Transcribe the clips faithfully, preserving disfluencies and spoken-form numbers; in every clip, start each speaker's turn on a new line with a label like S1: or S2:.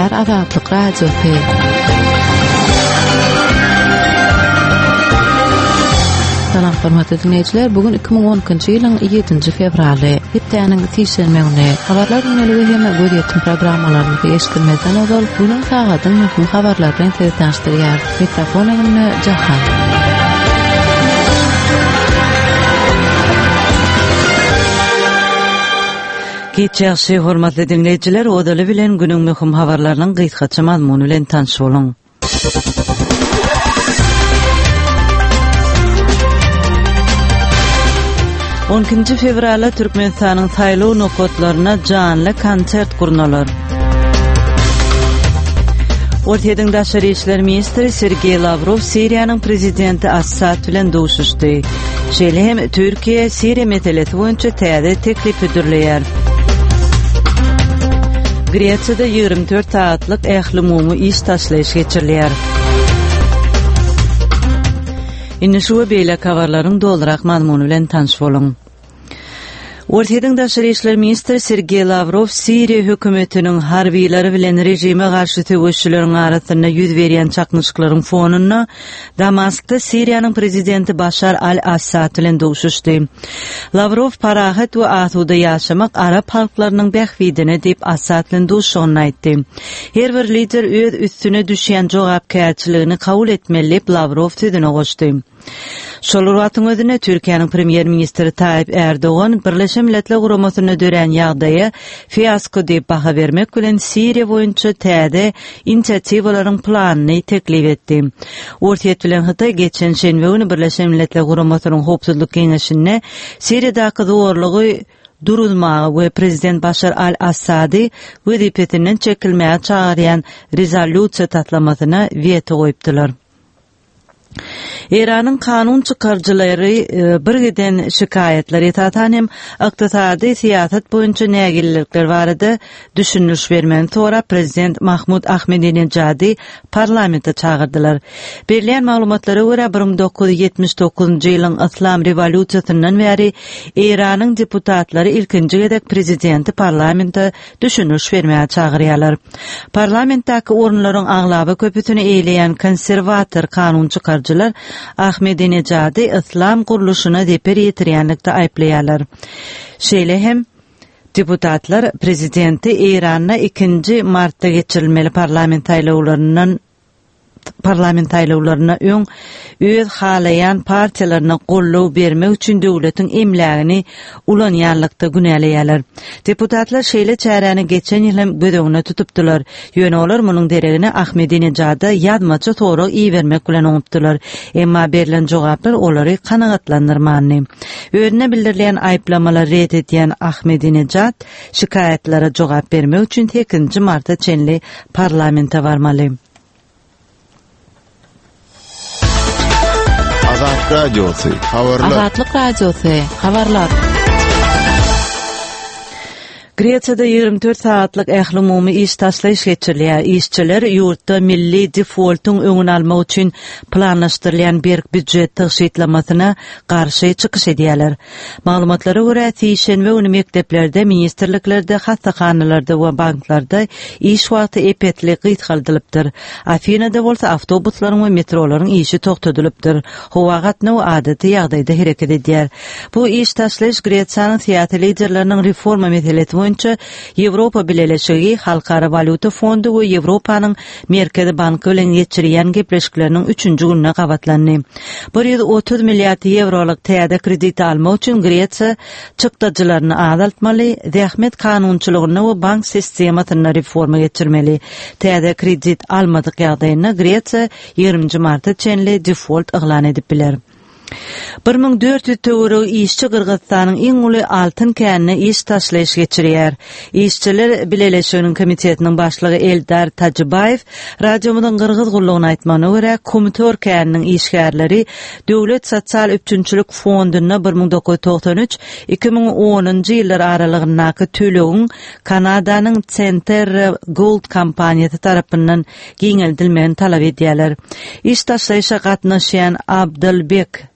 S1: Şäher Azatlyk Radiosu. Salam hormatly dinleyijiler, bugün iki bin on ikinji ýylyň ýedinji fevraly, hepdeniň tişenme güni. Habarlar güneligi hem göz programmalaryny eşitmezden ozal, bugün sagatyň muhim habarlar bilen tanıştyrýar. Mikrofonyny Jahan.
S2: Geçýärşi hormatly dinleyijiler, odaly bilen günüň muhim habarlarynyň gysgaça mazmuny bilen tanış boluň. on ikinji fevralda Türkmenistanyň saýlaw nokotlaryna janly konsert gurnalar. Ortaýadyň daşary işler ministri Sergey Lavrov Siriýanyň prezidenti Assad bilen duşuşdy. Şeýle hem Türkiýe Siriýa meselesi boýunça täze teklip edilýär. Gretsiýada ýygrimi dört saatlyk ähli umumy iş taşlaýyş geçirilýär. Indi şu beýle habarlaryň doldurak mazmuny bilen tanış boluň. Ortaýadyň daşary işler ministri Sergey Lavrov Siriýa hökümetiniň harbiýleri bilen rejime garşy töweşleriň arasynda ýüz berýän çaknyşyklaryň fonuna Damaskda Siriýanyň prezidenti Bashar al-Assad bilen duşuşdy. Lavrov parahat we asuda ýaşamak arab halklarynyň bähwidine diýip Assad bilen duşugyny aýtdy. Her bir lider öz üstüne düşýän jogapkärçiligini kabul etmeli, Lavrov söýdüne goşdy. Şol wagtyň özüne Türkiýanyň premier ministri Tayyip Erdogan Birleşen Milletler Guramasyna dören ýagdaýy fiasko diýip baha bermek bilen Siriýa boýunça täze inisiatiwalaryň planyny teklip etdi. Ortaýat bilen Hytaý geçen şenbe günü Birleşen Milletler Guramasynyň howpsuzlyk keňeşine Siriýadaky zorlugy durulmagy we prezident Bashar al-Assady wezipetinden çekilmäge çağırýan rezolýusiýa tatlamasyna veto goýupdylar. Iranyň kanun çykarjylary bir giden şikaýetler etatan hem ykdysady siýasat boýunça nägillikler barada düşünüş bermän sonra prezident Mahmud Ahmedinejady parlamentde çağırdylar. Berilýän maglumatlara görä bir ming dokuz yüz ýetmiş dokuzunji ýylyň Islam rewolýusiýasyndan beri Iranyň deputatlary ilkinji gedek prezidenti parlamentde düşünüş bermäge çağırýarlar. Parlamentdäki orunlaryň aglaba köpüsini eýleýän konserwator kanun çykarjylar Ahmedinejady İslam guruluşuna deper ýetirýänlikde aýplaýarlar. Şeýle hem deputatlar prezidenti Iranyna ikinji martda geçirilmeli parlament saýlawlarynyň parlament saýlawlaryna öň öz halayan partiýalaryna gollaw bermek üçin döwletiň emlägini ulanýanlykda günäleýärler. Deputatlar şeýle çäreni geçen ýyl hem gödegine tutupdylar. Ýöne olar munyň deregine Ahmedinejady ýazmaça torag iýermek bilen oňupdylar. Emma berilen jogaplar olary kanagatlandyrmany. Özüne bildirilýän aýplamalar ret etýän Ahmedinejad şikaýetlere jogap bermek üçin sekizinji martda çenli parlamentde barmaly.
S3: Azatlyk Radiosu, habarlar.
S1: Azatlyk Radiosu, habarlar.
S2: Gretsiýada ýygrimi dört saatlyk ähli umumy iş taşlaýyş geçirilýär. İşçiler ýurtda milli defoltyň öňüni almak üçin planlaşdyrylýan berk büdjet tyşytlamasyna garşy çykyş edýärler. Maglumatlara görä, şenbe günü mekdeplerde, ministrliklerde, hastahanalarda we banklarda iş wagty epetli gysgaldylypdyr. Afinada bolsa awtobuslaryň we metrolaryň işi toktadylypdyr. Howa gatnawy adaty ýagdaýda hereket edýär. Bu iş taşlaýyş Gretsiýanyň siýasat liderleriniň reforma meselesi boýunça Ýewropa Birleşigi, Halkara Valyuta Fondy we Ýewropanyň Merkezi Banky bilen geçirýän gepleşikleriniň üçünji gününe gabatlandy. bir ýüz otuz milliard ýewrolyk täze kredit almak üçin Gretsiýa çykdyjylaryny azaltmaly, zähmet kanunçylygyny we bank sistemasyny reforma geçirmeli. Täze kredit almadyk ýagdaýynda Gretsiýa ýygrimi martda çenli default eglan edip biler. bir ming dört yüz töwereg işçi Kırgızstanyň iň uly altyn känine iş taşlaýyş geçirýär. İşçiler Birleşiginiň komitetiniň başlygy Eldar Tajybayew radiomyň Kırgız gurulugyna aýtmanyna görä, komitor käniniň işgärleri Döwlet sosial öpçünçilik fondyna bir ming dokuz yüz toksan üç - iki ming onunji ýyllar aralygyndaky tölegiň Kanadanyň Center Gold kompaniýasy tarapyndan giňeldilmegini talap edýärler. İş taşlaýyşa gatnaşýan Abdylbek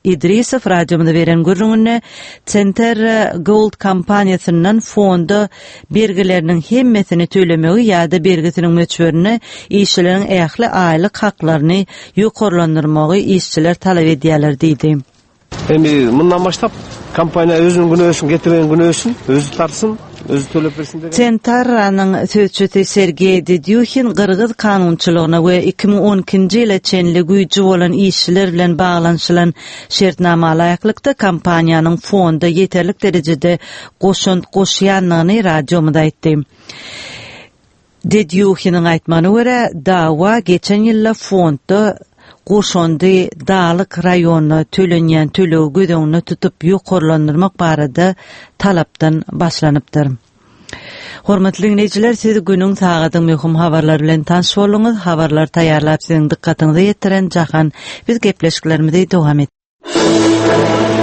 S2: İdrisov radiomda beren gürrüňünde Center Gold kampaniýasyndan fonda bergileriniň hemmesini tölemegi ýa-da bergisiniň möçberini işçileriň ähli aýlyk haklaryny ýokarlandyrmagy işçiler talap edýärler diýdi.
S4: Endi mundan başlap kampaniýa özüniň günösün getiren günösün özü tarsın, özü төлep bersin degen.
S2: Centaranyň sözçüsi Sergey Dedyuhin Gırgyz kanunçylygyna we iki ming on ikinji ýyla çenli güýji bolan işçiler bilen baglanyşylan şertnama laýaklykda kampaniýanyň fonda ýeterlik derejede goşun goşýanlygyny radiomda aýtdy. Dedyuhiniň aýtmany görä, dawa geçen ýylla fonda Goşondy Dalyk raýonyna tölenýän tölegi gödeňini tutup ýokarlandyrmak barada talapdan başlanypdyr. Hormatly dinleýijiler, siz günüň sagatyň möhüm habarlar bilen tanış bolunuz. Habarlar taýýarlap siziň dikkatiňizi ýetiren Jahan biz gepleşiklerimizi dowam etdirýär.